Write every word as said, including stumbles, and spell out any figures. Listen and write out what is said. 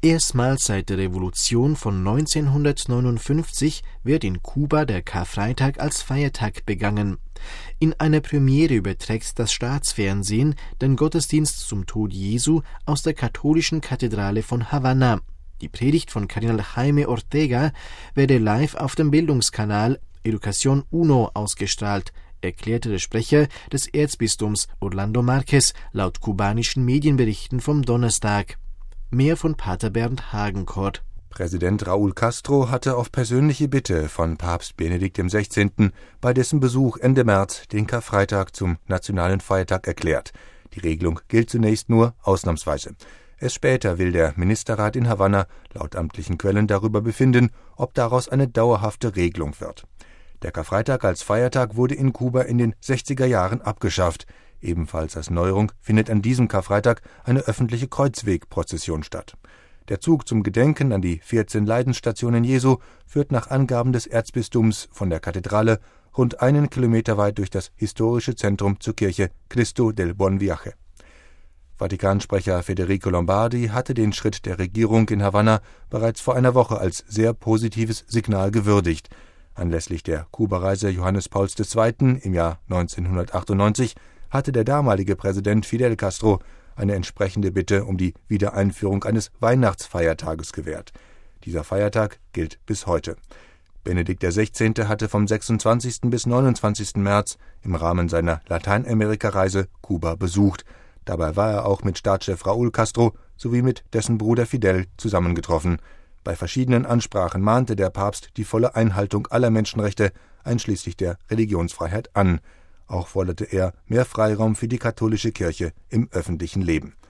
Erstmals seit der Revolution von neunzehnhundertneunundfünfzig wird in Kuba der Karfreitag als Feiertag begangen. In einer Premiere überträgt das Staatsfernsehen den Gottesdienst zum Tod Jesu aus der katholischen Kathedrale von Havanna. Die Predigt von Kardinal Jaime Ortega werde live auf dem Bildungskanal Educación Uno ausgestrahlt, erklärte der Sprecher des Erzbistums Orlando Márquez laut kubanischen Medienberichten vom Donnerstag. Mehr von Pater Bernd Hagenkort. Präsident Raúl Castro hatte auf persönliche Bitte von Papst Benedikt der Sechzehnte bei dessen Besuch Ende März den Karfreitag zum nationalen Feiertag erklärt. Die Regelung gilt zunächst nur ausnahmsweise. Erst später will der Ministerrat in Havanna laut amtlichen Quellen darüber befinden, ob daraus eine dauerhafte Regelung wird. Der Karfreitag als Feiertag wurde in Kuba in den sechziger Jahren abgeschafft. Ebenfalls als Neuerung findet an diesem Karfreitag eine öffentliche Kreuzwegprozession statt. Der Zug zum Gedenken an die vierzehn Leidensstationen Jesu führt nach Angaben des Erzbistums von der Kathedrale rund einen Kilometer weit durch das historische Zentrum zur Kirche Cristo del Buen Viaje. Vatikansprecher Federico Lombardi hatte den Schritt der Regierung in Havanna bereits vor einer Woche als sehr positives Signal gewürdigt. Anlässlich der Kuba-Reise Johannes Pauls der Zweite im Jahr neunzehnhundertachtundneunzig hatte der damalige Präsident Fidel Castro eine entsprechende Bitte um die Wiedereinführung eines Weihnachtsfeiertages gewährt. Dieser Feiertag gilt bis heute. Benedikt der Sechzehnte hatte vom sechsundzwanzigsten bis neunundzwanzigsten März im Rahmen seiner Lateinamerika-Reise Kuba besucht. Dabei war er auch mit Staatschef Raúl Castro sowie mit dessen Bruder Fidel zusammengetroffen. Bei verschiedenen Ansprachen mahnte der Papst die volle Einhaltung aller Menschenrechte, einschließlich der Religionsfreiheit, an. Auch forderte er mehr Freiraum für die katholische Kirche im öffentlichen Leben.